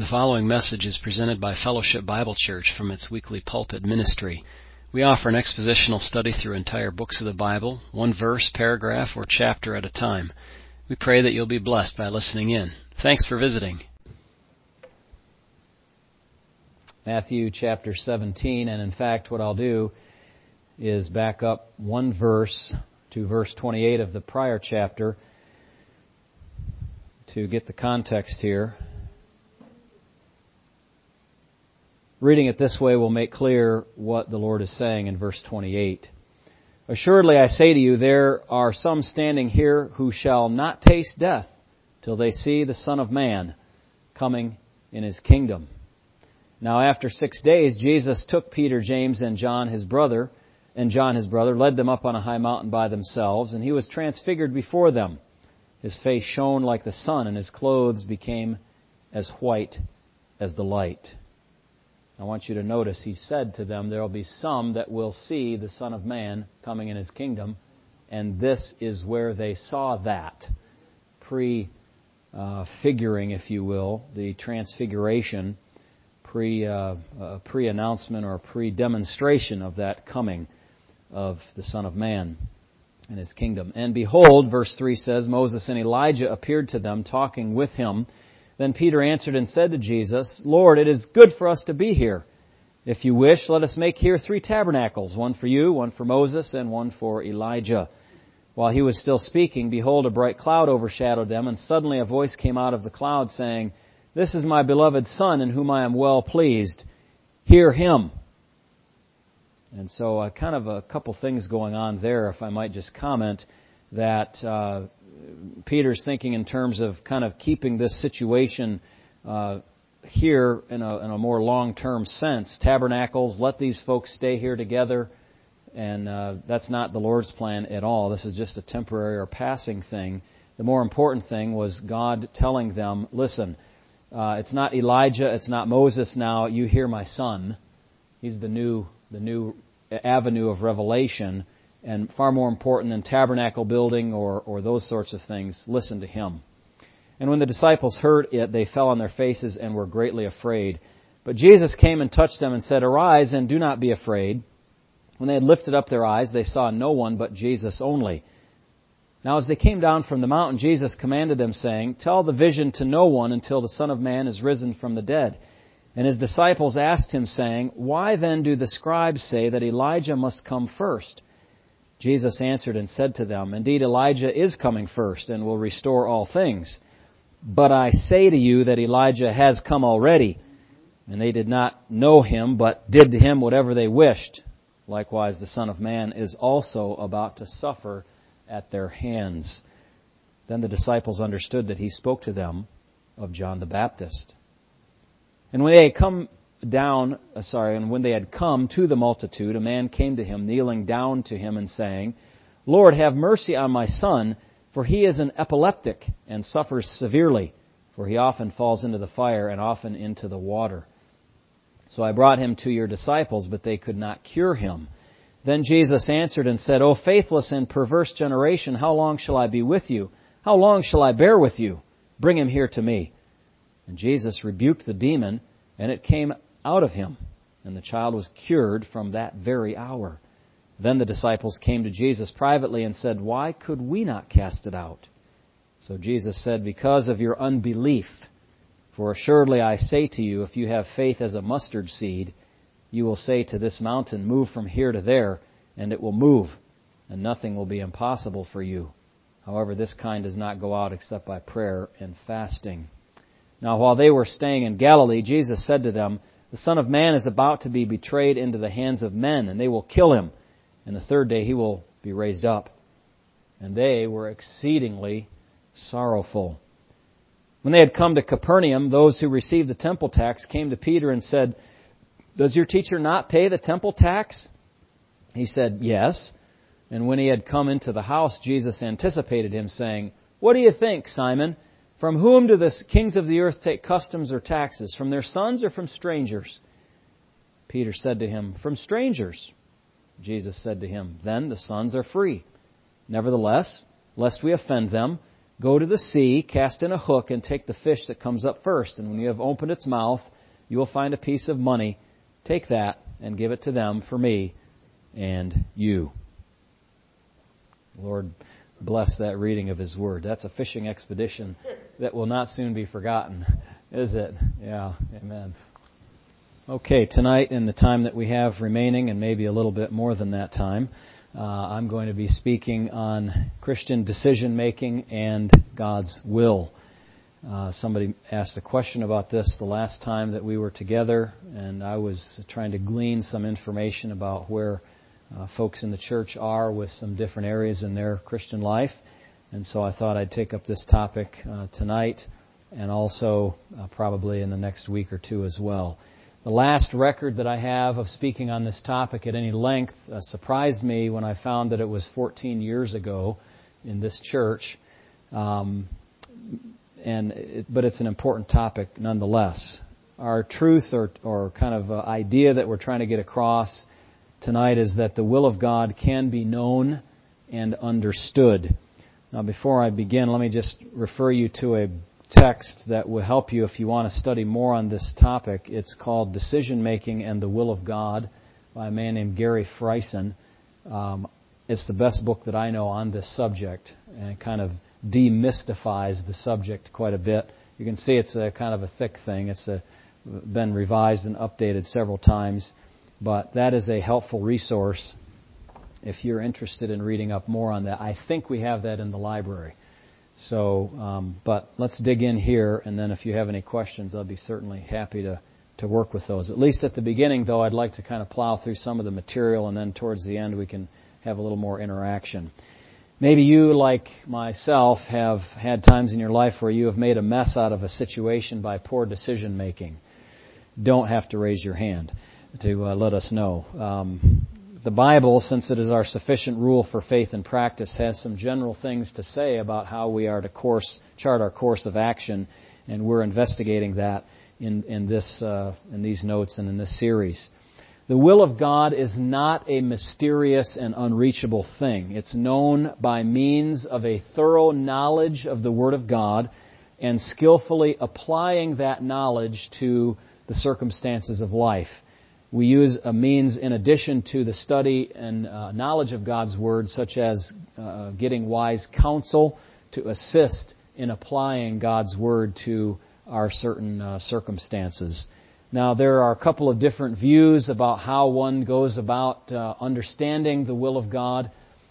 The following message is presented by Fellowship Bible Church from its weekly pulpit ministry. We offer an expositional study through entire books of the Bible, one verse, paragraph, or chapter at a time. We pray that you'll be blessed by listening in. Thanks for visiting. Matthew chapter 17, and in fact what I'll do is back up one verse to verse 28 of the prior chapter to get the context here. Reading it this way will make clear what the Lord is saying in verse 28. Assuredly I say to you, there are some standing here who shall not taste death till they see the Son of Man coming in His kingdom. Now after 6 days Jesus took Peter, James, and John his brother, led them up on a high mountain by themselves, and He was transfigured before them. His face shone like the sun, and His clothes became as white as the light. I want you to notice He said to them, there will be some that will see the Son of Man coming in His kingdom, and this is where they saw that. Prefiguring, if you will, the transfiguration, pre-announcement or pre-demonstration of that coming of the Son of Man in His kingdom. And behold, verse 3 says, Moses and Elijah appeared to them, talking with Him. Then Peter answered and said to Jesus, Lord, it is good for us to be here. If you wish, let us make here 3 tabernacles, one for you, one for Moses, and one for Elijah. While he was still speaking, behold, a bright cloud overshadowed them, and suddenly a voice came out of the cloud saying, This is my beloved Son, in whom I am well pleased. Hear Him. And so kind of a couple things going on there, if I might just comment, that Peter's thinking in terms of kind of keeping this situation here in a more long-term sense. Tabernacles, let these folks stay here together, and that's not the Lord's plan at all. This is just a temporary or passing thing. The more important thing was God telling them, listen, it's not Elijah, it's not Moses now, you hear my Son. He's the new avenue of revelation. And far more important than tabernacle building or those sorts of things, listen to Him. And when the disciples heard it, they fell on their faces and were greatly afraid. But Jesus came and touched them and said, Arise and do not be afraid. When they had lifted up their eyes, they saw no one but Jesus only. Now as they came down from the mountain, Jesus commanded them, saying, Tell the vision to no one until the Son of Man is risen from the dead. And His disciples asked Him, saying, Why then do the scribes say that Elijah must come first? Jesus answered and said to them, Indeed, Elijah is coming first and will restore all things. But I say to you that Elijah has come already, and they did not know him, but did to him whatever they wished. Likewise, the Son of Man is also about to suffer at their hands. Then the disciples understood that He spoke to them of John the Baptist. And when they had come to the multitude, a man came to Him, kneeling down to Him and saying, Lord, have mercy on my son, for he is an epileptic and suffers severely, for he often falls into the fire and often into the water. So I brought him to your disciples, but they could not cure him. Then Jesus answered and said, O faithless and perverse generation, how long shall I be with you? How long shall I bear with you? Bring him here to me. And Jesus rebuked the demon, and it came out of him, and the child was cured from that very hour. Then the disciples came to Jesus privately and said, Why could we not cast it out? So Jesus said, Because of your unbelief. For assuredly I say to you, if you have faith as a mustard seed, you will say to this mountain, Move from here to there, and it will move, and nothing will be impossible for you. However, this kind does not go out except by prayer and fasting. Now while they were staying in Galilee, Jesus said to them, The Son of Man is about to be betrayed into the hands of men, and they will kill Him. And the 3rd day He will be raised up. And they were exceedingly sorrowful. When they had come to Capernaum, those who received the temple tax came to Peter and said, Does your teacher not pay the temple tax? He said, Yes. And when He had come into the house, Jesus anticipated him, saying, What do you think, Simon? From whom do the kings of the earth take customs or taxes? From their sons or from strangers? Peter said to Him, From strangers. Jesus said to him, Then the sons are free. Nevertheless, lest we offend them, Go to the sea, cast in a hook, and take the fish that comes up first. And when you have opened its mouth, you will find a piece of money. Take that and give it to them for me and you. Lord, bless that reading of His Word. That's a fishing expedition that will not soon be forgotten, is it? Yeah, amen. Okay, tonight in the time that we have remaining, and maybe a little bit more than that time, I'm going to be speaking on Christian decision-making and God's will. Somebody asked a question about this the last time that we were together, and I was trying to glean some information about where folks in the church are with some different areas in their Christian life. And so I thought I'd take up this topic tonight and also probably in the next week or two as well. The last record that I have of speaking on this topic at any length surprised me when I found that it was 14 years ago in this church. But it's an important topic nonetheless. Our truth or kind of idea that we're trying to get across tonight is that the will of God can be known and understood. Now, before I begin, let me just refer you to a text that will help you if you want to study more on this topic. It's called Decision Making and the Will of God by a man named Gary Friesen. It's the best book that I know on this subject, and it kind of demystifies the subject quite a bit. You can see it's a kind of a thick thing. It's been revised and updated several times. But that is a helpful resource if you're interested in reading up more on that. I think we have that in the library. So, but let's dig in here, and then if you have any questions, I'll be certainly happy to work with those. At least at the beginning, though, I'd like to kind of plow through some of the material, and then towards the end we can have a little more interaction. Maybe you, like myself, have had times in your life where you have made a mess out of a situation by poor decision making. Don't have to raise your hand to let us know. The Bible, since it is our sufficient rule for faith and practice, has some general things to say about how we are to chart our course of action, and we're investigating that in these notes and in this series. The will of God is not a mysterious and unreachable thing. It's known by means of a thorough knowledge of the Word of God and skillfully applying that knowledge to the circumstances of life. We use a means in addition to the study and knowledge of God's Word, such as getting wise counsel to assist in applying God's Word to our certain circumstances. Now, there are a couple of different views about how one goes about understanding the will of God.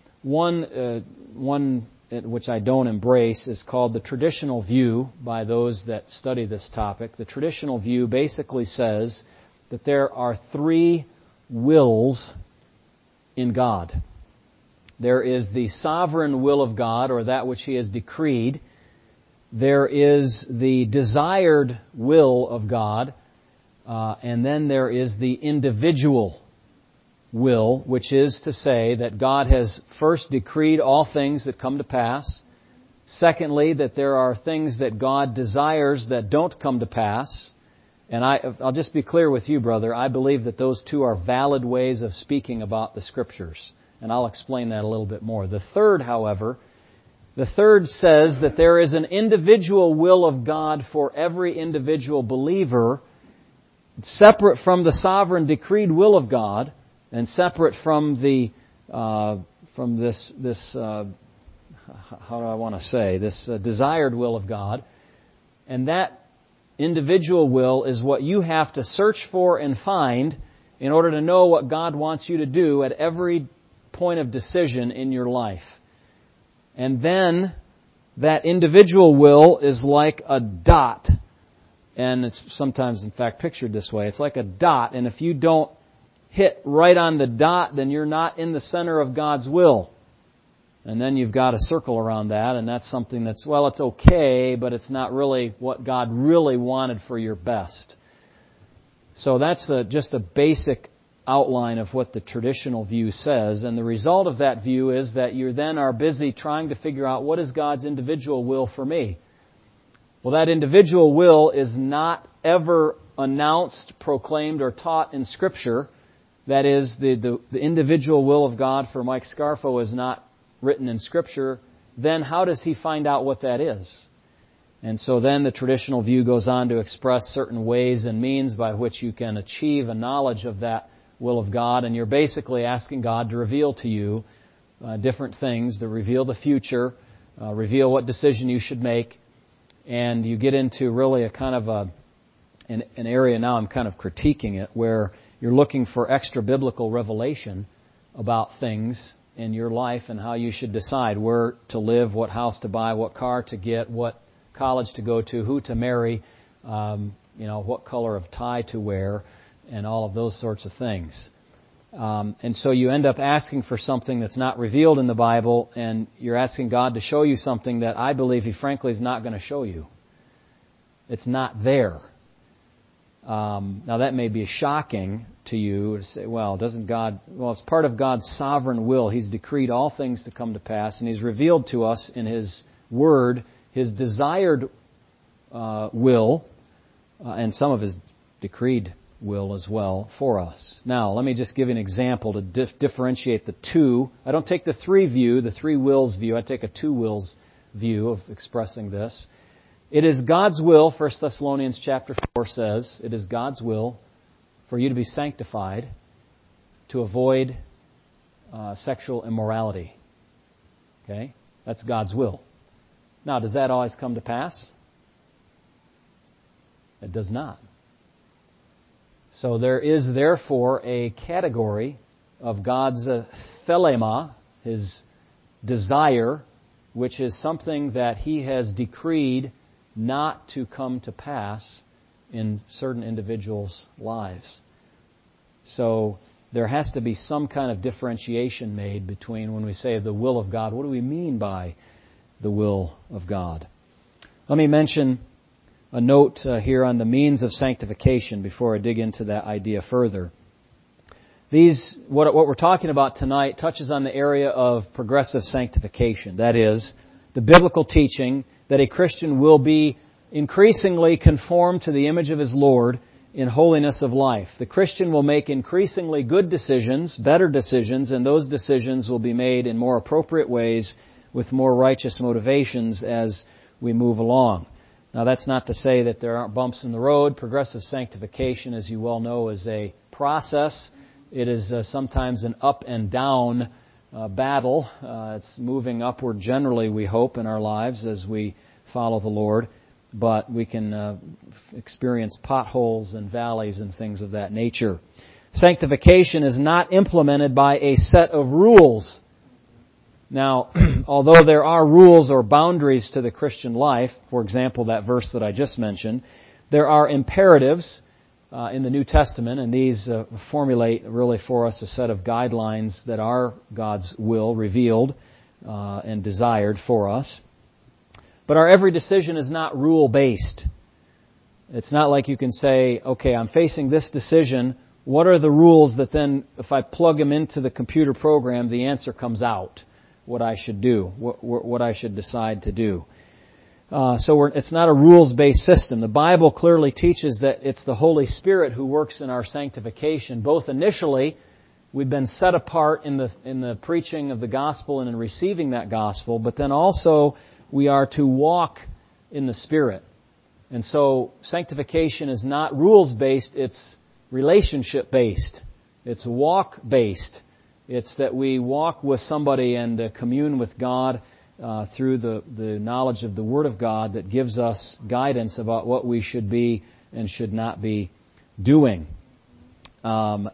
One which I don't embrace is called the traditional view by those that study this topic. The traditional view basically says that there are three wills in God. There is the sovereign will of God, or that which He has decreed. There is the desired will of God. And then there is the individual will, which is to say that God has first decreed all things that come to pass. Secondly, that there are things that God desires that don't come to pass. And I'll just be clear with you, brother. I believe that those two are valid ways of speaking about the Scriptures. And I'll explain that a little bit more. The third, however, says that there is an individual will of God for every individual believer, separate from the sovereign decreed will of God, and separate from this desired will of God. And that individual will is what you have to search for and find in order to know what God wants you to do at every point of decision in your life. And then that individual will is like a dot. And it's sometimes, in fact, pictured this way. It's like a dot, and if you don't hit right on the dot, then you're not in the center of God's will. And then you've got a circle around that, and that's something that's, well, it's okay, but it's not really what God really wanted for your best. So that's just a basic outline of what the traditional view says, and the result of that view is that you then are busy trying to figure out what is God's individual will for me. Well, that individual will is not ever announced, proclaimed, or taught in Scripture. That is, the individual will of God for Mike Scarfo is not written in Scripture, then how does he find out what that is? And so then the traditional view goes on to express certain ways and means by which you can achieve a knowledge of that will of God, and you're basically asking God to reveal to you different things, to reveal the future, reveal what decision you should make, and you get into really a kind of an area, now I'm kind of critiquing it, where you're looking for extra biblical revelation about things in your life and how you should decide where to live, what house to buy, what car to get, what college to go to, who to marry, what color of tie to wear, and all of those sorts of things. And so you end up asking for something that's not revealed in the Bible, and you're asking God to show you something that I believe He frankly is not going to show you. It's not there. Now that may be shocking to you to say, well, it's part of God's sovereign will. He's decreed all things to come to pass, and He's revealed to us in His Word His desired will, and some of His decreed will as well for us. Now, let me just give you an example to differentiate the two. I don't take the three wills view. I take a two wills view of expressing this. It is God's will, 1 Thessalonians chapter 4 says, it is God's will for you to be sanctified, to avoid sexual immorality. Okay? That's God's will. Now, does that always come to pass? It does not. So there is therefore a category of God's thelema, His desire, which is something that He has decreed not to come to pass in certain individuals' lives. So there has to be some kind of differentiation made between when we say the will of God. What do we mean by the will of God? Let me mention a note here on the means of sanctification before I dig into that idea further. What we're talking about tonight touches on the area of progressive sanctification. That is, the biblical teaching that a Christian will be increasingly conformed to the image of his Lord in holiness of life. The Christian will make increasingly good decisions, better decisions, and those decisions will be made in more appropriate ways with more righteous motivations as we move along. Now, that's not to say that there aren't bumps in the road. Progressive sanctification, as you well know, is a process. It is sometimes an up and down battle. It's moving upward generally, we hope, in our lives as we follow the Lord. But we can experience potholes and valleys and things of that nature. Sanctification is not implemented by a set of rules. Now, although there are rules or boundaries to the Christian life, for example, that verse that I just mentioned, there are imperatives in the New Testament, and these formulate really for us a set of guidelines that are God's will revealed and desired for us. But our every decision is not rule-based. It's not like you can say, okay, I'm facing this decision. What are the rules that then, if I plug them into the computer program, the answer comes out, what I should do, what I should decide to do. It's not a rules-based system. The Bible clearly teaches that it's the Holy Spirit who works in our sanctification. Both initially, we've been set apart in the preaching of the gospel and in receiving that gospel, but then also we are to walk in the Spirit. And so sanctification is not rules-based, it's relationship-based. It's walk-based. It's that we walk with somebody and commune with God through the knowledge of the Word of God that gives us guidance about what we should be and should not be doing. The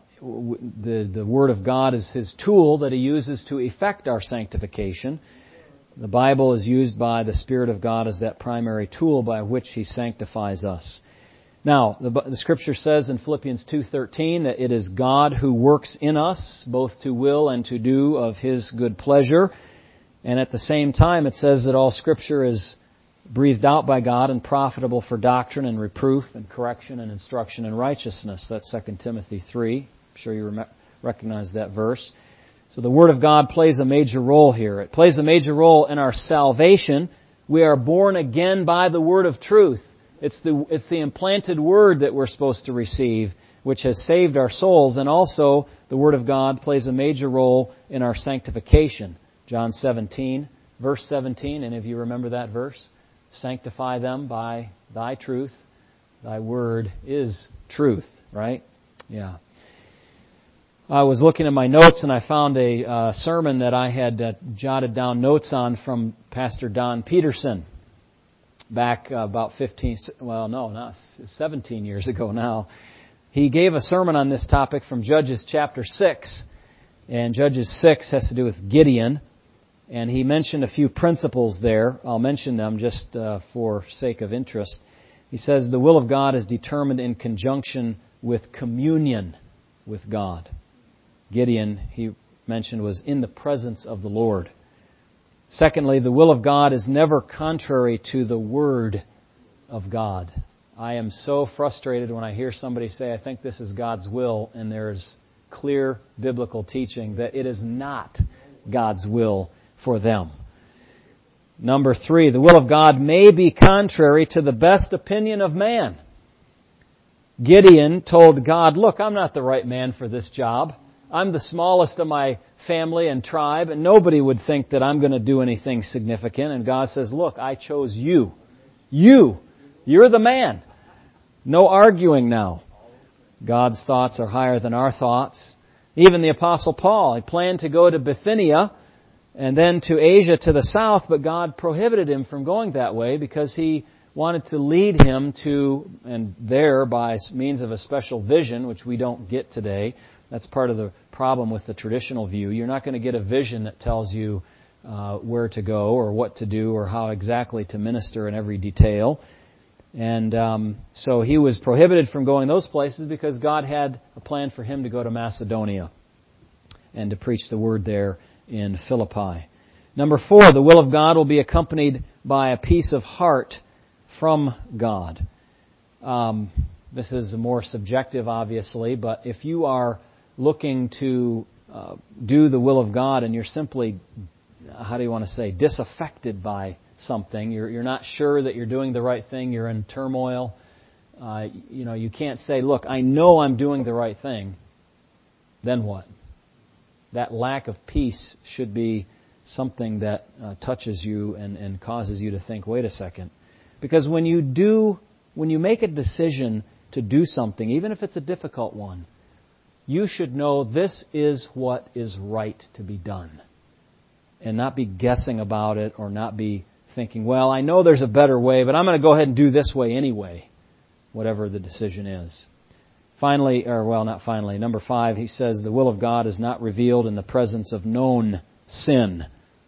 Word of God is His tool that He uses to effect our sanctification. The Bible is used by the Spirit of God as that primary tool by which He sanctifies us. Now, the Scripture says in Philippians 2:13 that it is God who works in us, both to will and to do of His good pleasure. And at the same time, it says that all Scripture is breathed out by God and profitable for doctrine and reproof and correction and instruction in righteousness. That's 2 Timothy 3. I'm sure you recognize that verse. So the Word of God plays a major role here. It plays a major role in our salvation. We are born again by the Word of truth. It's the implanted Word that we're supposed to receive, which has saved our souls. And also, the Word of God plays a major role in our sanctification. John 17, verse 17. Any of you remember that verse? Sanctify them by thy truth. Thy word is truth, right? Yeah. I was looking at my notes and I found a sermon that I had jotted down notes on from Pastor Don Peterson back about 17 years ago now. He gave a sermon on this topic from Judges chapter 6. And Judges 6 has to do with Gideon. And he mentioned a few principles there. I'll mention them just for sake of interest. He says the will of God is determined in conjunction with communion with God. Gideon, he mentioned, was in the presence of the Lord. Secondly, the will of God is never contrary to the Word of God. I am so frustrated when I hear somebody say, I think this is God's will, and there's clear biblical teaching that it is not God's will for them. Number 3, the will of God may be contrary to the best opinion of man. Gideon told God, look, I'm not the right man for this job. I'm the smallest of my family and tribe, and nobody would think that I'm going to do anything significant. And God says, look, I chose you. You're the man. No arguing now. God's thoughts are higher than our thoughts. Even the Apostle Paul, he planned to go to Bithynia and then to Asia to the south, but God prohibited him from going that way because He wanted to lead him to, and there by means of a special vision, which we don't get today. That's part of the problem with the traditional view. You're not going to get a vision that tells you where to go or what to do or how exactly to minister in every detail. And so he was prohibited from going those places because God had a plan for him to go to Macedonia and to preach the word there in Philippi. Number 4, the will of God will be accompanied by a peace of heart from God. This is more subjective, obviously, but if you are looking to do the will of God and you're simply, disaffected by something, you're not sure that you're doing the right thing, you're in turmoil, you can't say, look, I know I'm doing the right thing, then what? That lack of peace should be something that touches you and causes you to think, wait a second. Because when you make a decision to do something, even if it's a difficult one, you should know this is what is right to be done. And not be guessing about it or not be thinking, well, I know there's a better way, but I'm going to go ahead and do this way anyway, whatever the decision is. Number 5, he says the will of God is not revealed in the presence of known sin.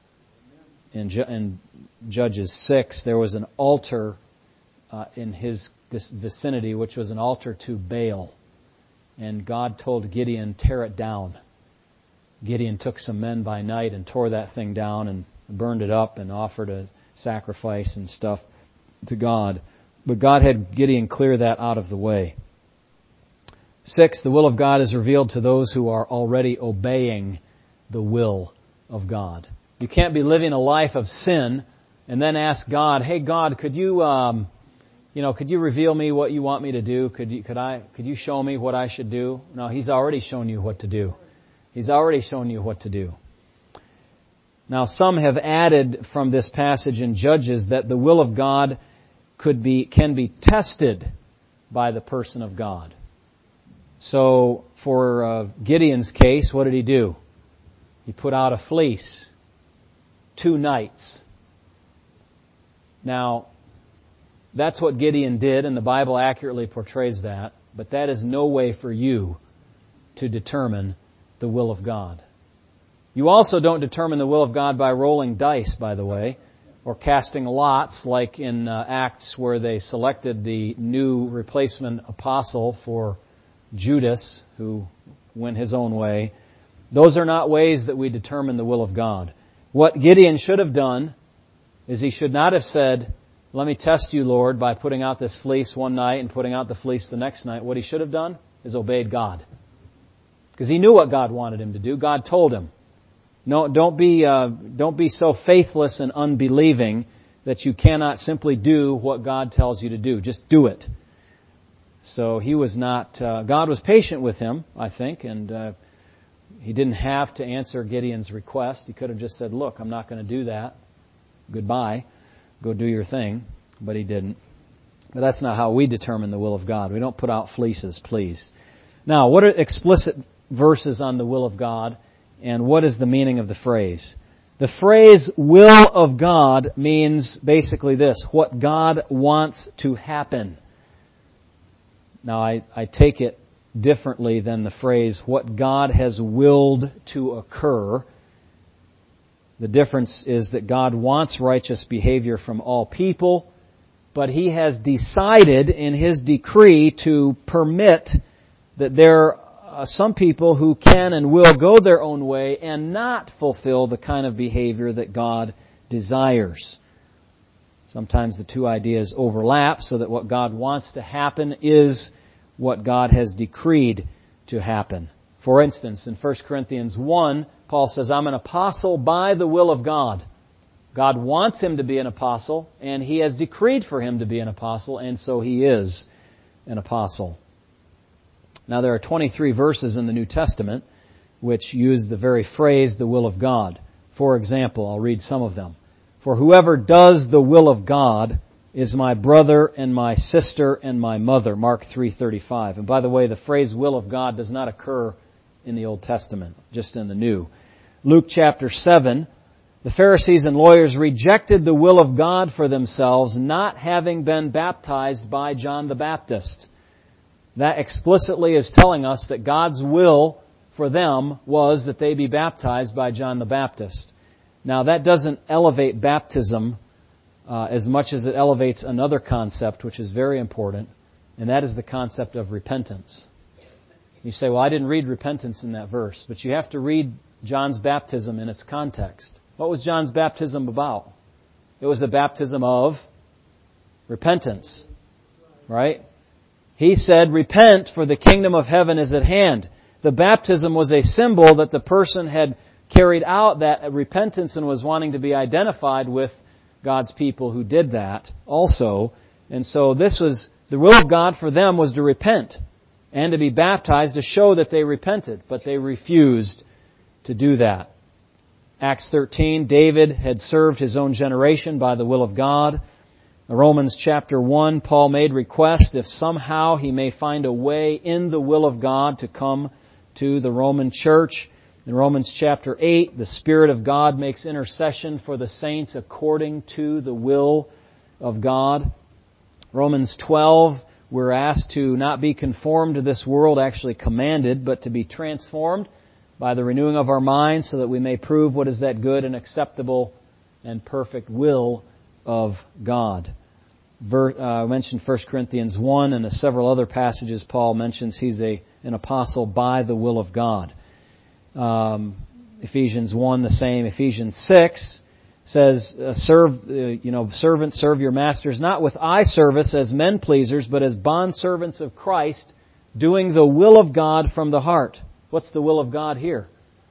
In Judges 6, there was an altar in his vicinity, which was an altar to Baal. And God told Gideon, tear it down. Gideon took some men by night and tore that thing down and burned it up and offered a sacrifice and stuff to God. But God had Gideon clear that out of the way. 6, the will of God is revealed to those who are already obeying the will of God. You can't be living a life of sin and then ask God, hey God, could you reveal me what you want me to do? Could you show me what I should do? No, He's already shown you what to do. He's already shown you what to do. Now, some have added from this passage in Judges that the will of God can be tested by the person of God. So, for Gideon's case, what did he do? He put out a fleece 2 nights. Now, that's what Gideon did, and the Bible accurately portrays that. But that is no way for you to determine the will of God. You also don't determine the will of God by rolling dice, by the way, or casting lots like in Acts where they selected the new replacement apostle for Judas, who went his own way. Those are not ways that we determine the will of God. What Gideon should have done is he should not have said, let me test you, Lord, by putting out this fleece one night and putting out the fleece the next night. What he should have done is obeyed God. Because he knew what God wanted him to do. God told him. No, don't be so faithless and unbelieving that you cannot simply do what God tells you to do. Just do it. So he was not, God was patient with him, I think, and he didn't have to answer Gideon's request. He could have just said, look, I'm not going to do that. goodbye, go do your thing, but He didn't. But that's not how we determine the will of God. We don't put out fleeces, please. Now, what are explicit verses on the will of God, and what is the meaning of the phrase? The phrase will of God means basically this: what God wants to happen. Now, I take it differently than the phrase what God has willed to occur. The difference is that God wants righteous behavior from all people, but He has decided in His decree to permit that there are some people who can and will go their own way and not fulfill the kind of behavior that God desires. Sometimes the two ideas overlap, so that what God wants to happen is what God has decreed to happen. For instance, in 1 Corinthians 1, Paul says, I'm an apostle by the will of God. God wants him to be an apostle, and He has decreed for him to be an apostle, and so he is an apostle. Now, there are 23 verses in the New Testament which use the very phrase, the will of God. For example, I'll read some of them. For whoever does the will of God is my brother and my sister and my mother. Mark 3:35. And by the way, the phrase will of God does not occur in the Old Testament, just in the New. Luke chapter 7, the Pharisees and lawyers rejected the will of God for themselves, not having been baptized by John the Baptist. That explicitly is telling us that God's will for them was that they be baptized by John the Baptist. Now, that doesn't elevate baptism as much as it elevates another concept which is very important, and that is the concept of repentance. You say, well, I didn't read repentance in that verse, but you have to read John's baptism in its context. What was John's baptism about? It was a baptism of repentance, right? He said, repent, for the kingdom of heaven is at hand. The baptism was a symbol that the person had carried out that repentance and was wanting to be identified with God's people who did that also. And so this was, the will of God for them was to repent and to be baptized to show that they repented, but they refused to do that. Acts 13, David had served his own generation by the will of God. Romans chapter 1, Paul made request if somehow he may find a way in the will of God to come to the Roman church. In Romans chapter 8, the Spirit of God makes intercession for the saints according to the will of God. Romans 12, we're asked to not be conformed to this world, actually commanded, but to be transformed by the renewing of our minds so that we may prove what is that good and acceptable and perfect will of God. I mentioned 1 Corinthians 1 and several other passages Paul mentions he's an apostle by the will of God. Ephesians 1, the same. Ephesians 6 says, servants, serve your masters not with eye service as men pleasers, but as bondservants of Christ, doing the will of God from the heart. What's the will of God here?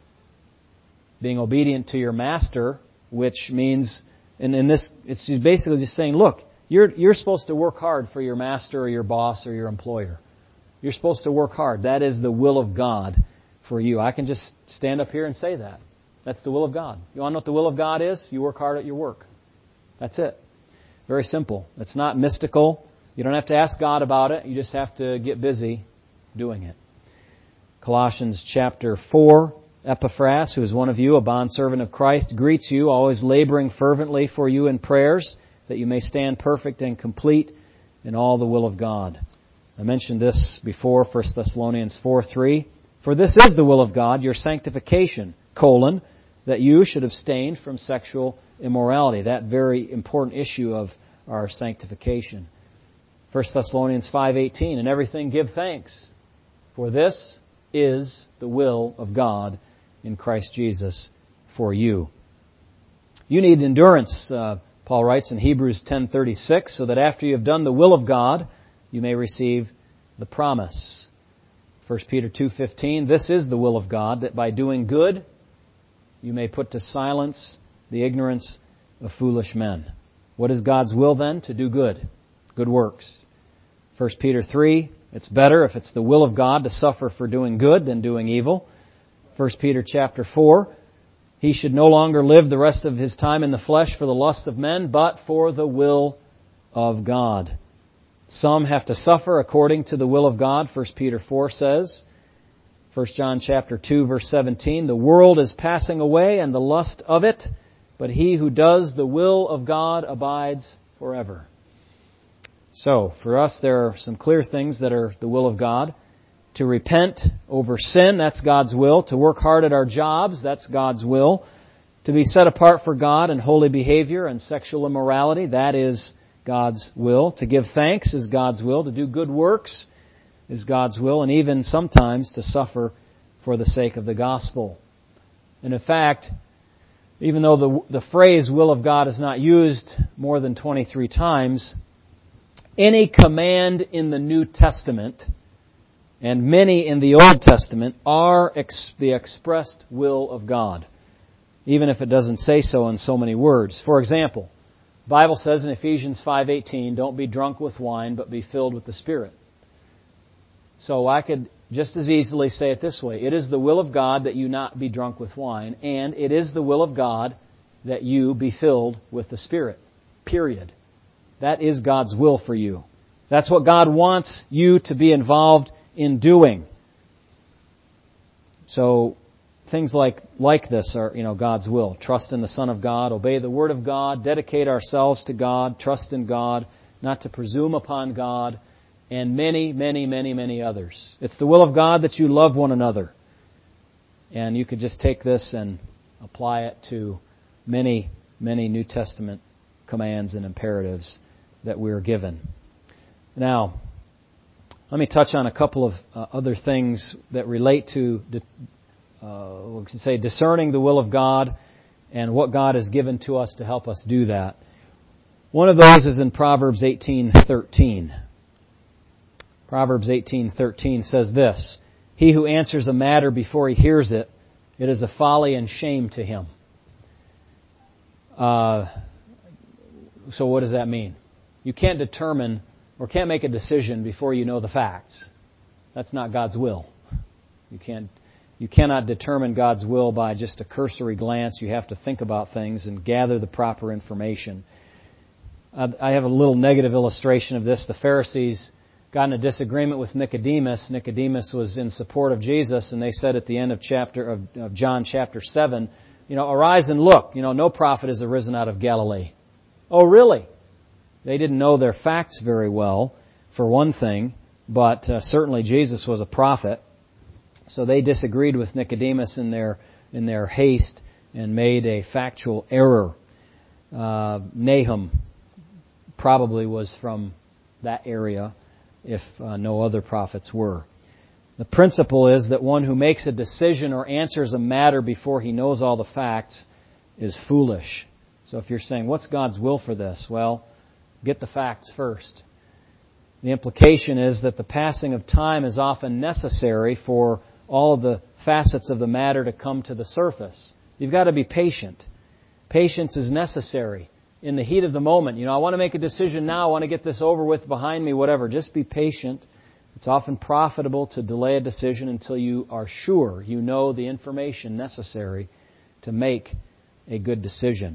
Being obedient to your master, which means, and in this, it's basically just saying, look, you're supposed to work hard for your master or your boss or your employer. You're supposed to work hard. That is the will of God for you. I can just stand up here and say that. That's the will of God. You want to know what the will of God is? You work hard at your work. That's it. Very simple. It's not mystical. You don't have to ask God about it. You just have to get busy doing it. Colossians chapter 4, Epaphras, who is one of you, a bondservant of Christ, greets you, always laboring fervently for you in prayers, that you may stand perfect and complete in all the will of God. I mentioned this before, 1 Thessalonians 4:3. For this is the will of God, your sanctification, that you should abstain from sexual immorality. That very important issue of our sanctification. 1 Thessalonians 5:18, in everything give thanks, for this is the will of God in Christ Jesus for you. You need endurance, Paul writes in Hebrews 10:36, so that after you have done the will of God, you may receive the promise. 1 Peter 2:15, this is the will of God, that by doing good, you may put to silence the ignorance of foolish men. What is God's will then? To do good works. 1 Peter 3, it's better if it's the will of God to suffer for doing good than doing evil. 1 Peter chapter 4, he should no longer live the rest of his time in the flesh for the lust of men, but for the will of God. Some have to suffer according to the will of God, 1 Peter 4 says. 1 John chapter 2, verse 17, the world is passing away and the lust of it, but he who does the will of God abides forever. So, for us, there are some clear things that are the will of God. To repent over sin, that's God's will. To work hard at our jobs, that's God's will. To be set apart for God in holy behavior and sexual immorality, that is God's will. To give thanks is God's will. To do good works is God's will. And even sometimes to suffer for the sake of the gospel. And in fact, even though the phrase will of God is not used more than 23 times, any command in the New Testament and many in the Old Testament are the expressed will of God, even if it doesn't say so in so many words. For example, the Bible says in Ephesians 5:18, don't be drunk with wine, but be filled with the Spirit. So I could just as easily say it this way. It is the will of God that you not be drunk with wine, and it is the will of God that you be filled with the Spirit. Period. That is God's will for you. That's what God wants you to be involved in doing. So things like this are, God's will. Trust in the Son of God, obey the Word of God, dedicate ourselves to God, trust in God, not to presume upon God, and many, many, many, many others. It's the will of God that you love one another. And you could just take this and apply it to many, many New Testament commands and imperatives that we are given. Now, let me touch on a couple of other things that relate to, we can say, discerning the will of God and what God has given to us to help us do that. One of those is in Proverbs 18:13. Proverbs 18:13 says this, he who answers a matter before he hears it, it is a folly and shame to him. So what does that mean? You can't determine or can't make a decision before you know the facts. That's not God's will. You cannot determine God's will by just a cursory glance. You have to think about things and gather the proper information. I have a little negative illustration of this. The Pharisees got in a disagreement with Nicodemus. Nicodemus was in support of Jesus, and they said at the end of John chapter 7, arise and look. No prophet has arisen out of Galilee. Oh, really? They didn't know their facts very well, for one thing, but certainly Jesus was a prophet. So they disagreed with Nicodemus in their haste and made a factual error. Nahum probably was from that area, if no other prophets were. The principle is that one who makes a decision or answers a matter before he knows all the facts is foolish. So if you're saying, what's God's will for this? Well, get the facts first. The implication is that the passing of time is often necessary for all of the facets of the matter to come to the surface. You've got to be patient. Patience is necessary. In the heat of the moment, I want to make a decision now, I want to get this over with, behind me, whatever. Just be patient. It's often profitable to delay a decision until you are sure you know the information necessary to make a good decision.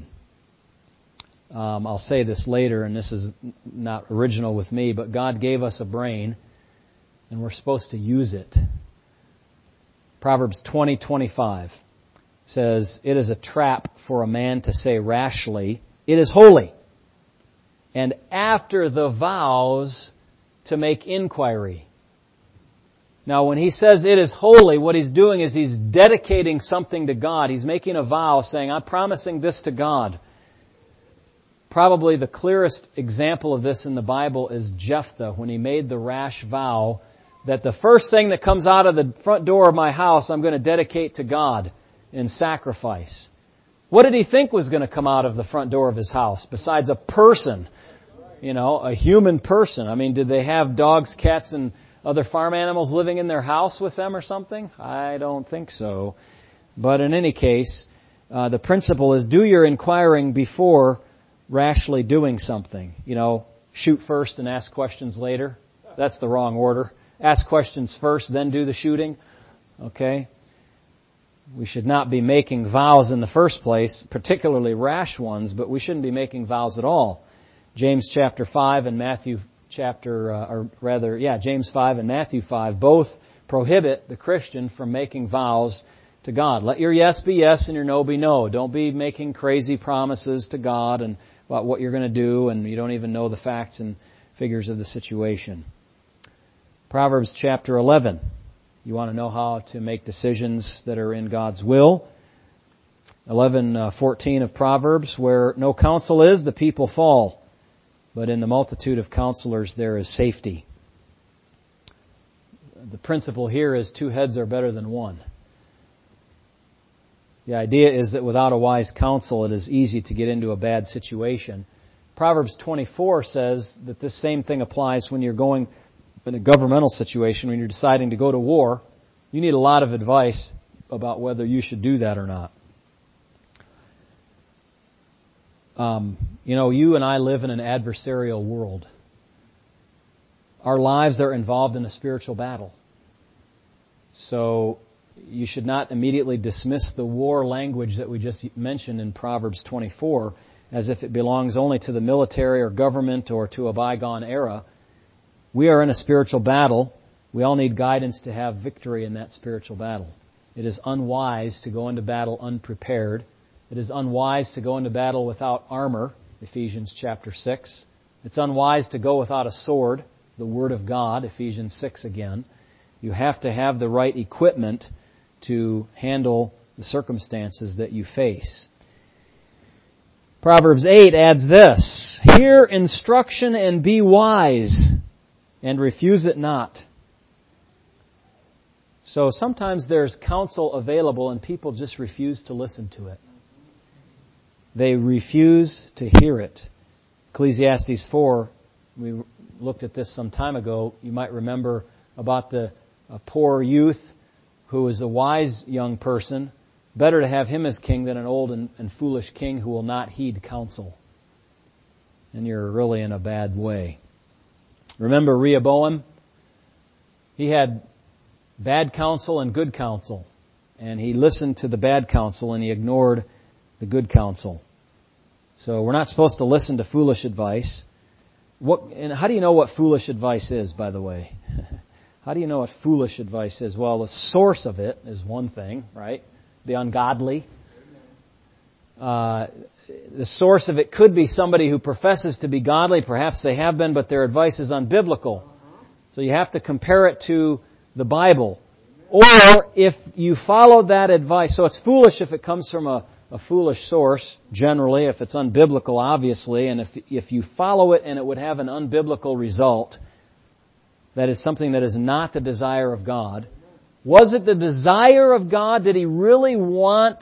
I'll say this later, and this is not original with me, but God gave us a brain, and we're supposed to use it. Proverbs 20:25 says, it is a trap for a man to say rashly, it is holy, and after the vows to make inquiry. Now, when he says it is holy, what he's doing is he's dedicating something to God. He's making a vow saying, I'm promising this to God. Probably the clearest example of this in the Bible is Jephthah, when he made the rash vow that the first thing that comes out of the front door of my house, I'm going to dedicate to God in sacrifice. What did he think was going to come out of the front door of his house besides a person? A human person. I mean, did they have dogs, cats, and other farm animals living in their house with them or something? I don't think so. But in any case, the principle is do your inquiring before rashly doing something. Shoot first and ask questions later. That's the wrong order. Ask questions first, then do the shooting. Okay? We should not be making vows in the first place, particularly rash ones, but we shouldn't be making vows at all. James chapter 5 and Matthew James 5 and Matthew 5 both prohibit the Christian from making vows to God. Let your yes be yes and your no be no. Don't be making crazy promises to God and about what you're going to do, and you don't even know the facts and figures of the situation. Proverbs chapter 11. You want to know how to make decisions that are in God's will. 11:14 of Proverbs, where no counsel is, the people fall, but in the multitude of counselors there is safety. The principle here is 2 heads are better than 1. The idea is that without a wise counsel, it is easy to get into a bad situation. Proverbs 24 says that this same thing applies when you're going in a governmental situation, when you're deciding to go to war. You need a lot of advice about whether you should do that or not. You and I live in an adversarial world. Our lives are involved in a spiritual battle. So you should not immediately dismiss the war language that we just mentioned in Proverbs 24 as if it belongs only to the military or government or to a bygone era. We are in a spiritual battle. We all need guidance to have victory in that spiritual battle. It is unwise to go into battle unprepared. It is unwise to go into battle without armor, Ephesians chapter 6. It's unwise to go without a sword, the Word of God, Ephesians 6 again. You have to have the right equipment to handle the circumstances that you face. Proverbs 8 adds this, "Hear instruction and be wise, and refuse it not." So sometimes there's counsel available and people just refuse to listen to it. They refuse to hear it. Ecclesiastes 4, we looked at this some time ago. You might remember about a poor youth who is a wise young person. Better to have him as king than an old and foolish king who will not heed counsel. And you're really in a bad way. Remember Rehoboam? He had bad counsel and good counsel. And he listened to the bad counsel and he ignored the good counsel. So we're not supposed to listen to foolish advice. And how do you know what foolish advice is, by the way? How do you know what foolish advice is? Well, the source of it is one thing, right? The ungodly. The source of it could be somebody who professes to be godly. Perhaps they have been, but their advice is unbiblical. So you have to compare it to the Bible. Or if you follow that advice, so it's foolish if it comes from a foolish source, generally, if it's unbiblical, obviously, and if you follow it and it would have an unbiblical result, that is something that is not the desire of God. Was it the desire of God? Did He really want,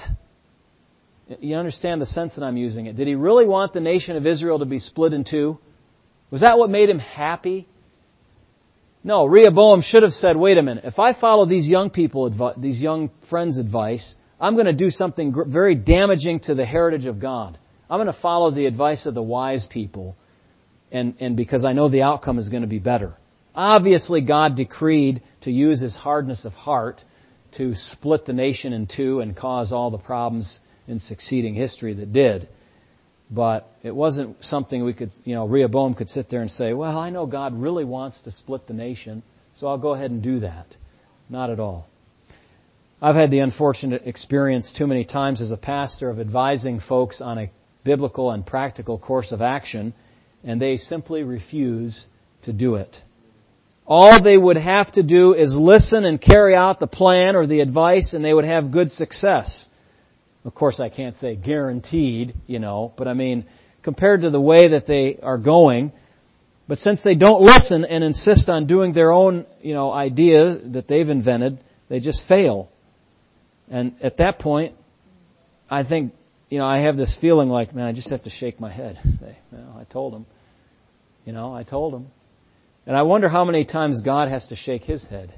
you understand the sense that I'm using it, did He really want the nation of Israel to be split in two? Was that what made Him happy? No, Rehoboam should have said, wait a minute, if I follow these young friends' advice, I'm going to do something very damaging to the heritage of God. I'm going to follow the advice of the wise people, and because I know the outcome is going to be better. Obviously, God decreed to use His hardness of heart to split the nation in two and cause all the problems in succeeding history that did. But it wasn't something Rehoboam could sit there and say, well, I know God really wants to split the nation, so I'll go ahead and do that. Not at all. I've had the unfortunate experience too many times as a pastor of advising folks on a biblical and practical course of action, and they simply refuse to do it. All they would have to do is listen and carry out the plan or the advice, and they would have good success. Of course, I can't say guaranteed, but I mean, compared to the way that they are going. But since they don't listen and insist on doing their own, idea that they've invented, they just fail. And at that point, I think, I have this feeling like, man, I just have to shake my head. Say, well, I told him. I told him. And I wonder how many times God has to shake His head.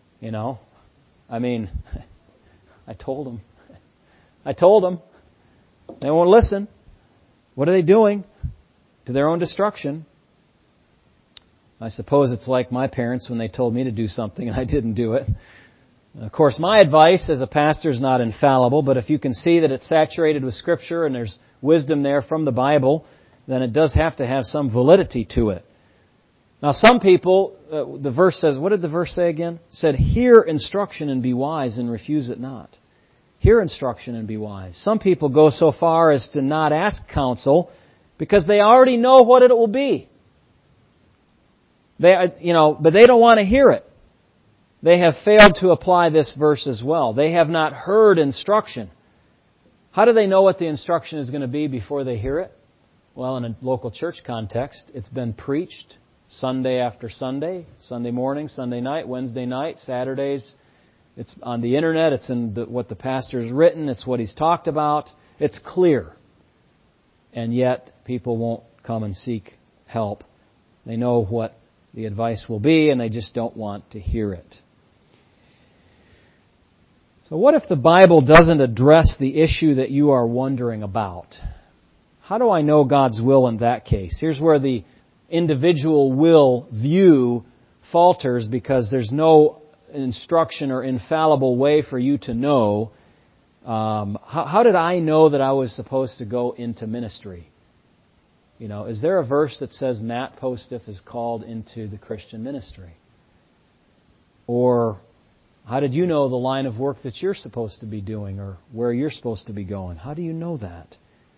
I mean, I told him. I told them. They won't listen. What are they doing? To their own destruction. I suppose it's like my parents when they told me to do something and I didn't do it. Of course, my advice as a pastor is not infallible, but if you can see that it's saturated with Scripture and there's wisdom there from the Bible, then it does have to have some validity to it. Now, some people, the verse says, what did the verse say again? It said, hear instruction and be wise and refuse it not. Hear instruction and be wise. Some people go so far as to not ask counsel because they already know what it will be. But they don't want to hear it. They have failed to apply this verse as well. They have not heard instruction. How do they know what the instruction is going to be before they hear it? Well, in a local church context, it's been preached Sunday after Sunday, Sunday morning, Sunday night, Wednesday night, Saturdays. It's on the internet. It's in what the pastor's written. It's what he's talked about. It's clear. And yet, people won't come and seek help. They know what the advice will be, and they just don't want to hear it. So what if the Bible doesn't address the issue that you are wondering about? How do I know God's will in that case? Here's where the individual will view falters because there's no instruction or infallible way for you to know. How did I know that I was supposed to go into ministry? Is there a verse that says Matt Postiff is called into the Christian ministry? Or how did you know the line of work that you're supposed to be doing or where you're supposed to be going? How do you know that?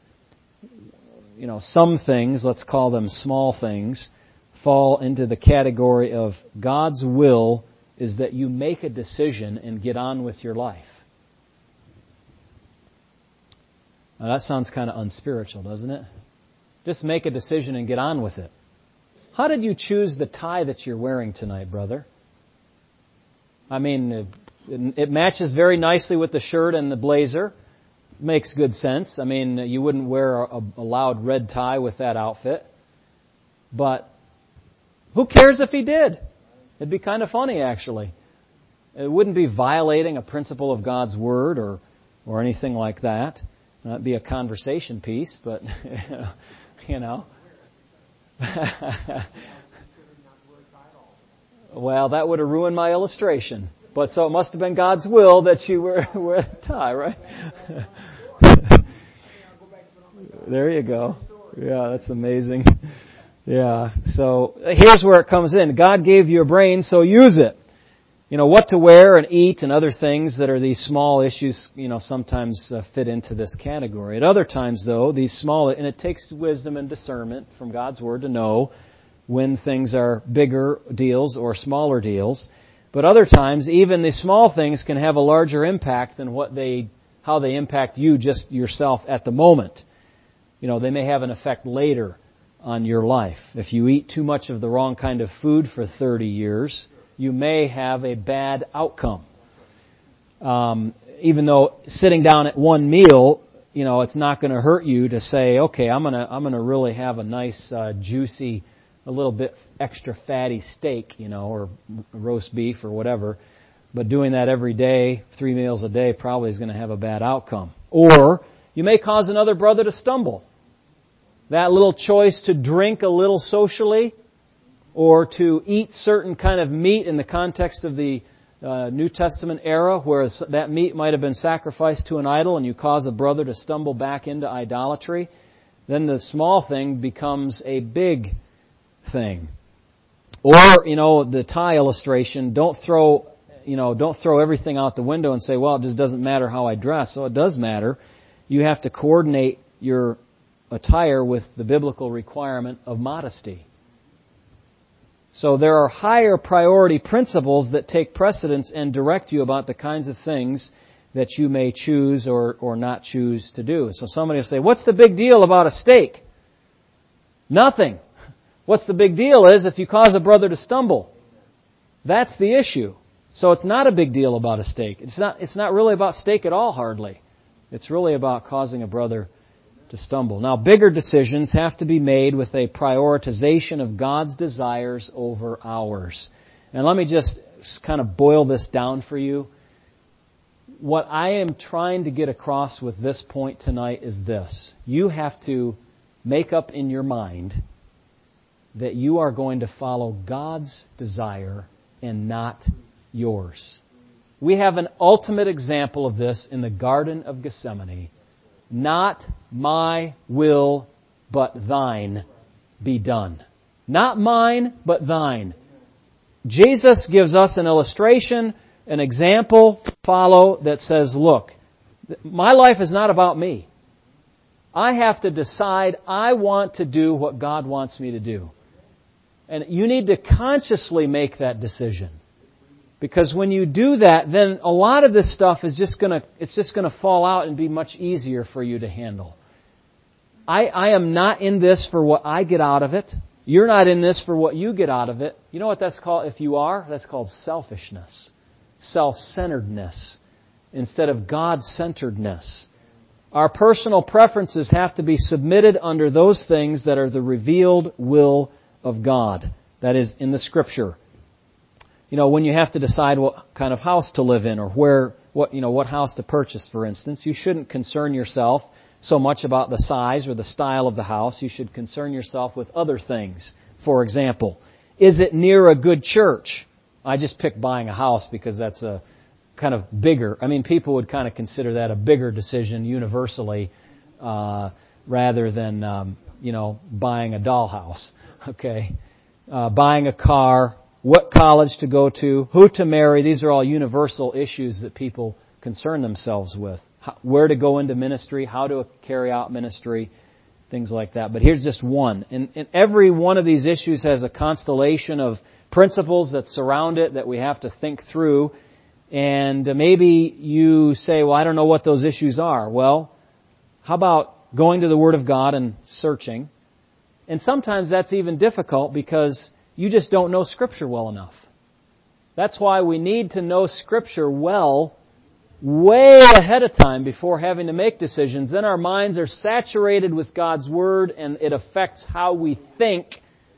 Some things, let's call them small things, fall into the category of God's will is that you make a decision and get on with your life. Now that sounds kind of unspiritual, doesn't it? Just make a decision and get on with it. How did you choose the tie that you're wearing tonight, brother? I mean, it matches very nicely with the shirt and the blazer. Makes good sense. I mean, you wouldn't wear a loud red tie with that outfit. But who cares if he did? It'd be kind of funny, actually. It wouldn't be violating a principle of God's Word or anything like that. That'd be a conversation piece, but, Well, that would have ruined my illustration. But so it must have been God's will that you wear a tie, right? There you go. Yeah, that's amazing. Yeah, so here's where it comes in. God gave you a brain, so use it. What to wear and eat and other things that are these small issues, sometimes fit into this category. At other times, though, and it takes wisdom and discernment from God's Word to know when things are bigger deals or smaller deals. But other times, even the small things can have a larger impact than how they impact you just yourself at the moment. They may have an effect later on your life. If you eat too much of the wrong kind of food for 30 years, you may have a bad outcome. Even though sitting down at one meal, it's not going to hurt you to say, okay, I'm going to really have a nice, juicy, a little bit extra fatty steak, or roast beef or whatever. But doing that every day, 3 meals a day, probably is going to have a bad outcome. Or you may cause another brother to stumble. That little choice to drink a little socially or to eat certain kind of meat in the context of the New Testament era where that meat might have been sacrificed to an idol and you cause a brother to stumble back into idolatry, then the small thing becomes a big thing. Or, the tie illustration, don't throw everything out the window and say, well, it just doesn't matter how I dress. So it does matter. You have to coordinate your attire with the biblical requirement of modesty. So there are higher priority principles that take precedence and direct you about the kinds of things that you may choose or not choose to do. So somebody will say, what's the big deal about a steak? Nothing. What's the big deal is if you cause a brother to stumble. That's the issue. So it's not a big deal about a steak. It's not really about steak at all, hardly. It's really about causing a brother to stumble. Now, bigger decisions have to be made with a prioritization of God's desires over ours. And let me just kind of boil this down for you. What I am trying to get across with this point tonight is this. You have to make up in your mind that you are going to follow God's desire and not yours. We have an ultimate example of this in the Garden of Gethsemane. Not my will, but thine be done. Not mine, but thine. Jesus gives us an illustration, an example to follow that says, look, my life is not about me. I have to decide I want to do what God wants me to do. And you need to consciously make that decision. Because when you do that, then a lot of this stuff is just going to fall out and be much easier for you to handle. I am not in this for what I get out of it. You're not in this for what you get out of it. You know what that's called? If you are, that's called selfishness. Self-centeredness instead of God-centeredness. Our personal preferences have to be submitted under those things that are the revealed will of God. That is, in the Scripture. You know, when you have to decide what kind of house to live in or what house to purchase, for instance, you shouldn't concern yourself so much about the size or the style of the house. You should concern yourself with other things. For example, is it near a good church? I just picked buying a house because that's a kind of bigger. I mean, people would kind of consider that a bigger decision universally rather than, buying a dollhouse. Okay? Buying a car, what college to go to, who to marry. These are all universal issues that people concern themselves with. Where to go into ministry, how to carry out ministry, things like that. But here's just one. And every one of these issues has a constellation of principles that surround it that we have to think through. And maybe you say, well, I don't know what those issues are. Well, how about going to the Word of God and searching? And sometimes that's even difficult because you just don't know Scripture well enough. That's why we need to know Scripture well, way ahead of time before having to make decisions. Then our minds are saturated with God's Word and it affects how we think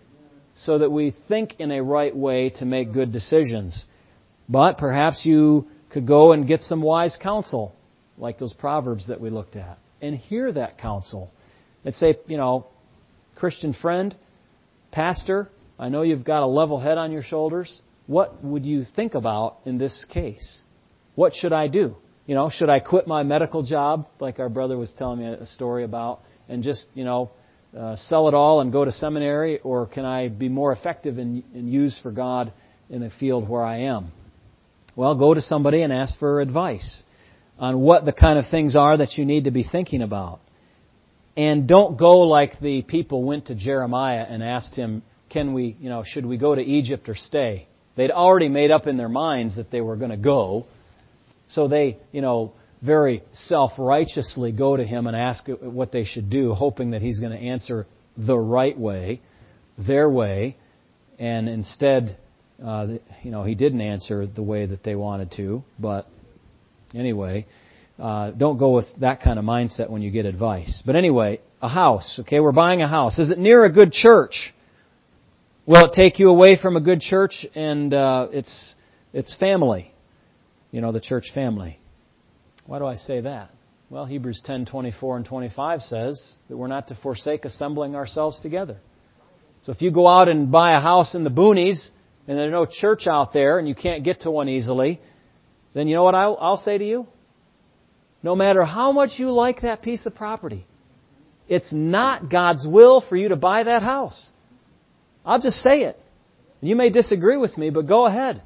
so that we think in a right way to make good decisions. But perhaps you could go and get some wise counsel, like those Proverbs that we looked at, and hear that counsel. And say, Christian friend, pastor, I know you've got a level head on your shoulders. What would you think about in this case? What should I do? Should I quit my medical job, like our brother was telling me a story about, and just, sell it all and go to seminary? Or can I be more effective and used for God in the field where I am? Well, go to somebody and ask for advice on what the kind of things are that you need to be thinking about. And don't go like the people went to Jeremiah and asked him, should we go to Egypt or stay? They'd already made up in their minds that they were going to go. So they, very self-righteously go to him and ask what they should do, hoping that he's going to answer the right way, their way. And instead, he didn't answer the way that they wanted to. But anyway, don't go with that kind of mindset when you get advice. But anyway, a house. Okay, we're buying a house. Is it near a good church? Will it take you away from a good church and its family? The church family. Why do I say that? Well, Hebrews 10:24 and 25 says that we're not to forsake assembling ourselves together. So if you go out and buy a house in the boonies and there's no church out there and you can't get to one easily, then you know what I'll say to you? No matter how much you like that piece of property, it's not God's will for you to buy that house. I'll just say it. You may disagree with me, but go ahead.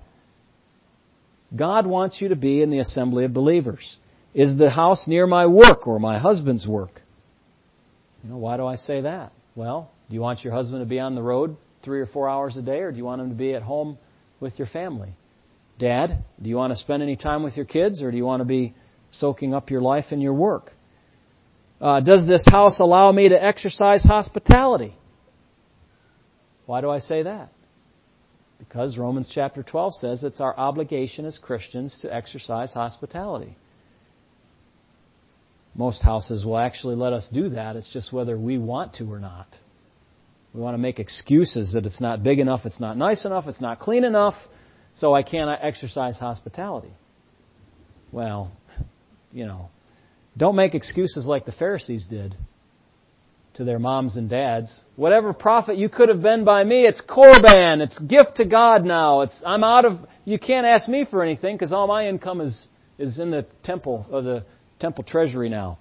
God wants you to be in the assembly of believers. Is the house near my work or my husband's work? Why do I say that? Well, do you want your husband to be on the road 3 or 4 hours a day, or do you want him to be at home with your family? Dad, do you want to spend any time with your kids, or do you want to be soaking up your life in your work? Does this house allow me to exercise hospitality? Why do I say that? Because Romans chapter 12 says it's our obligation as Christians to exercise hospitality. Most houses will actually let us do that. It's just whether we want to or not. We want to make excuses that it's not big enough, it's not nice enough, it's not clean enough, so I cannot exercise hospitality. Well, don't make excuses like the Pharisees did to their moms and dads, whatever profit you could have been by me, it's korban, it's gift to God now. I'm out of, you can't ask me for anything because all my income is in the temple, or the temple treasury now.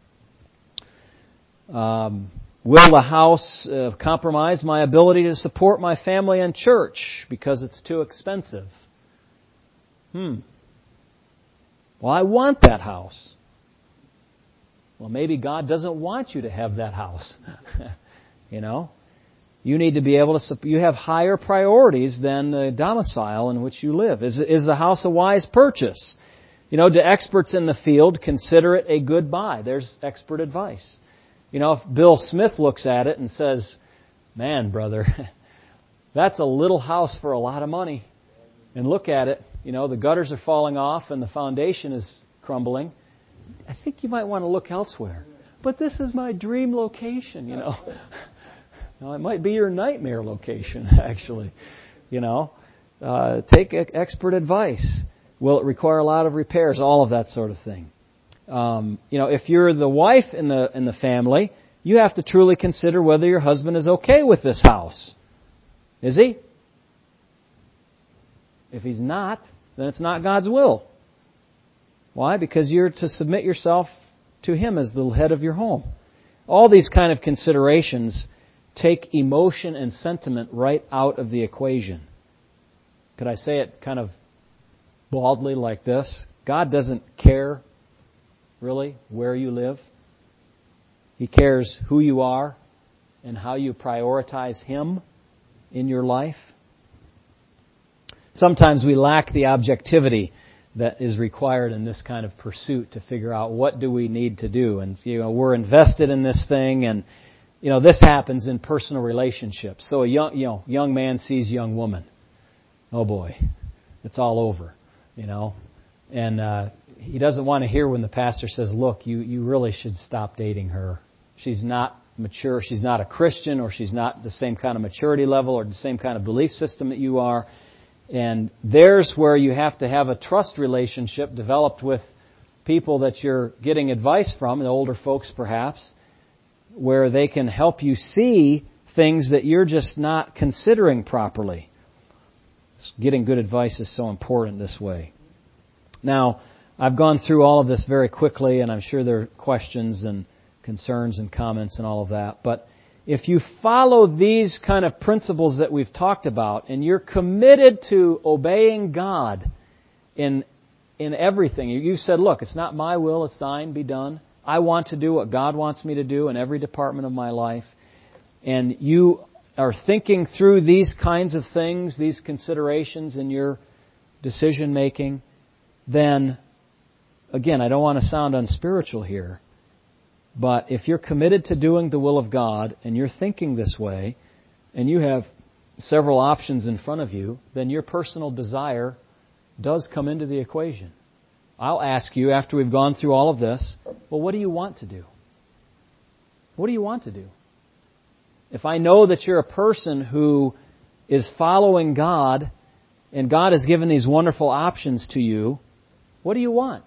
Will the house compromise my ability to support my family and church because it's too expensive? Well, I want that house. Well, maybe God doesn't want you to have that house. You know? You need to be able to, you have higher priorities than the domicile in which you live. Is the house a wise purchase? You know, to experts in the field, consider it a good buy. There's expert advice. You know, if Bill Smith looks at it and says, man, brother, that's a little house for a lot of money. And look at it, you know, the gutters are falling off and the foundation is crumbling. I think you might want to look elsewhere. But this is my dream location, you know. Now, it might be your nightmare location, actually. You know, take expert advice. Will it require a lot of repairs? All of that sort of thing. You know, if you're the wife in the family, you have to truly consider whether your husband is okay with this house. Is he? If he's not, then it's not God's will. Why? Because you're to submit yourself to him as the head of your home. All these kind of considerations take emotion and sentiment right out of the equation. Could I say it kind of baldly like this? God doesn't care, really, where you live. He cares who you are and how you prioritize Him in your life. Sometimes we lack the objectivity that is required in this kind of pursuit to figure out what do we need to do. And, you know, we're invested in this thing, and, you know, this happens in personal relationships. So a young man sees young woman. Oh boy, it's all over, you know. And he doesn't want to hear when the pastor says, look, you really should stop dating her. She's not mature, she's not a Christian, or she's not the same kind of maturity level or the same kind of belief system that you are. And there's where you have to have a trust relationship developed with people that you're getting advice from, the older folks perhaps, where they can help you see things that you're just not considering properly. Getting good advice is so important this way. Now, I've gone through all of this very quickly, and I'm sure there are questions and concerns and comments and all of that. But if you follow these kind of principles that we've talked about, and you're committed to obeying God in everything, you said, look, it's not my will, it's thine, be done. I want to do what God wants me to do in every department of my life. And you are thinking through these kinds of things, these considerations in your decision making, then, again, I don't want to sound unspiritual here, but if you're committed to doing the will of God and you're thinking this way and you have several options in front of you, then your personal desire does come into the equation. I'll ask you after we've gone through all of this, well, what do you want to do? What do you want to do? If I know that you're a person who is following God and God has given these wonderful options to you, what do you want?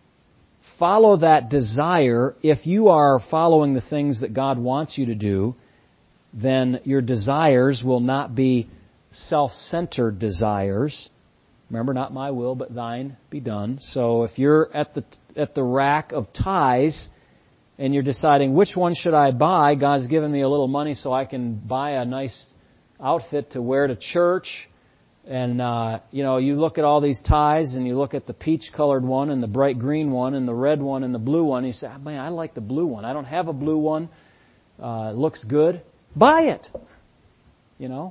Follow that desire. If you are following the things that God wants you to do, then your desires will not be self-centered desires. Remember, not my will, but thine be done. So if you're at the rack of ties and you're deciding which one should I buy, God's given me a little money so I can buy a nice outfit to wear to church. And, you look at all these ties and you look at the peach-colored one and the bright green one and the red one and the blue one. And you say, man, I like the blue one. I don't have a blue one. It looks good. Buy it. You know.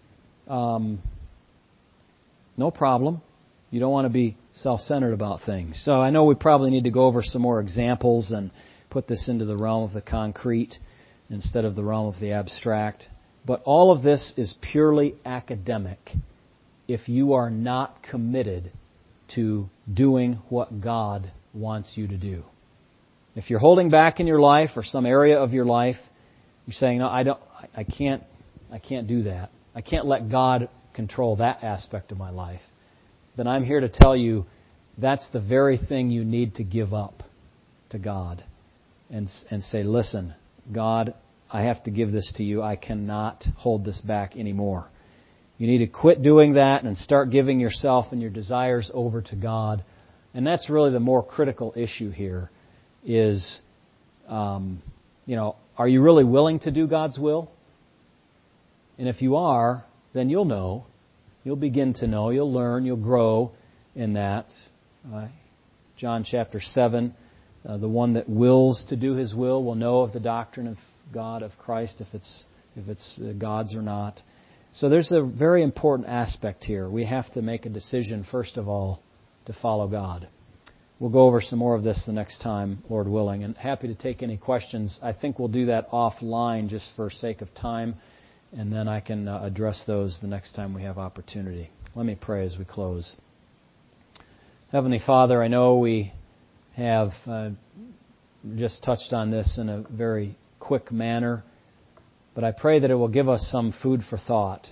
No problem. You don't want to be self-centered about things. So I know we probably need to go over some more examples and put this into the realm of the concrete instead of the realm of the abstract. But all of this is purely academic if you are not committed to doing what God wants you to do. If you're holding back in your life or some area of your life, you're saying, no, I can't do that. I can't let God control that aspect of my life. Then I'm here to tell you that's the very thing you need to give up to God and say, listen, God, I have to give this to you. I cannot hold this back anymore. You need to quit doing that and start giving yourself and your desires over to God. And that's really the more critical issue here is, are you really willing to do God's will? And if you are, then you'll know. You'll begin to know. You'll learn. You'll grow in that. John chapter 7, the one that wills to do His will know of the doctrine of God, of Christ, if it's God's or not. So there's a very important aspect here. We have to make a decision, first of all, to follow God. We'll go over some more of this the next time, Lord willing, and happy to take any questions. I think we'll do that offline just for sake of time, and then I can address those the next time we have opportunity. Let me pray as we close. Heavenly Father, I know we have just touched on this in a very quick manner, but I pray that it will give us some food for thought.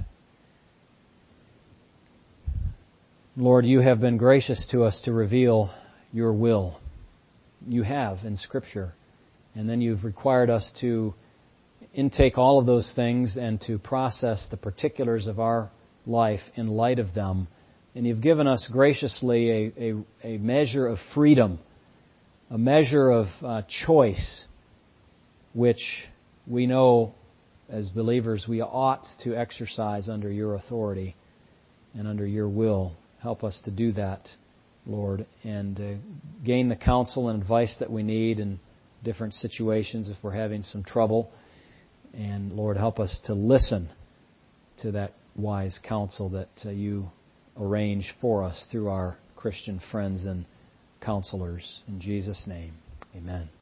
Lord, You have been gracious to us to reveal Your will. You have in Scripture. And then You've required us to intake all of those things and to process the particulars of our life in light of them. And You've given us graciously a measure of freedom, a measure of choice, which we know as believers we ought to exercise under Your authority and under Your will. Help us to do that, Lord, and gain the counsel and advice that we need in different situations if we're having some trouble. And Lord, help us to listen to that wise counsel that You arrange for us through our Christian friends and counselors. In Jesus' name, amen.